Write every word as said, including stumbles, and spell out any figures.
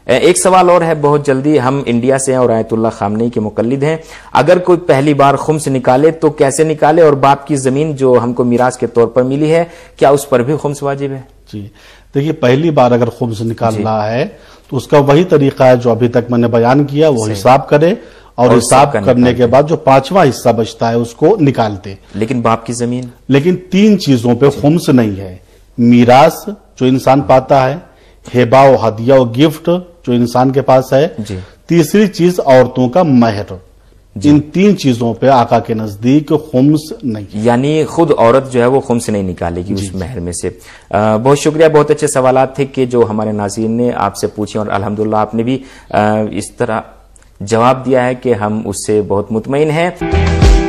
एक सवाल और है बहुत जल्दी, हम इंडिया से हैं और आयतुल्लाह खामनेई के मुकल्लिद हैं। अगर कोई पहली बार खुम्स निकाले तो कैसे निकाले, और बाप की जमीन जो हमको मिराज के तौर पर मिली है क्या उस पर भी खुम्स वाजिब है? जी देखिए, पहली बार अगर खुम्स निकाल रहा है तो उसका वही तरीका है जो अभी तक मैंने बयान किया, वो हिसाब करे और, और हिसाब करने के बाद जो पांचवा हिस्सा बचता है उसको निकालते। लेकिन बाप की जमीन, लेकिन तीन चीजों पे खुम्स नहीं है। मीरास जो इंसान पाता है, हेबा और हदिया और गिफ्ट जो इंसान के पास है, तीसरी चीज औरतों का महर। इन तीन चीजों पे आका के नजदीक खुम्स नहीं, यानी खुद औरत जो है वो खुम्स नहीं निकालेगी उस महर में से। आ, बहुत शुक्रिया, बहुत अच्छे सवालात थे कि जो हमारे नाज़रीन ने आपसे पूछे और अल्हम्दुलिल्लाह आपने भी आ, इस तरह जवाब दिया है कि हम उससे बहुत मुतमईन हैं।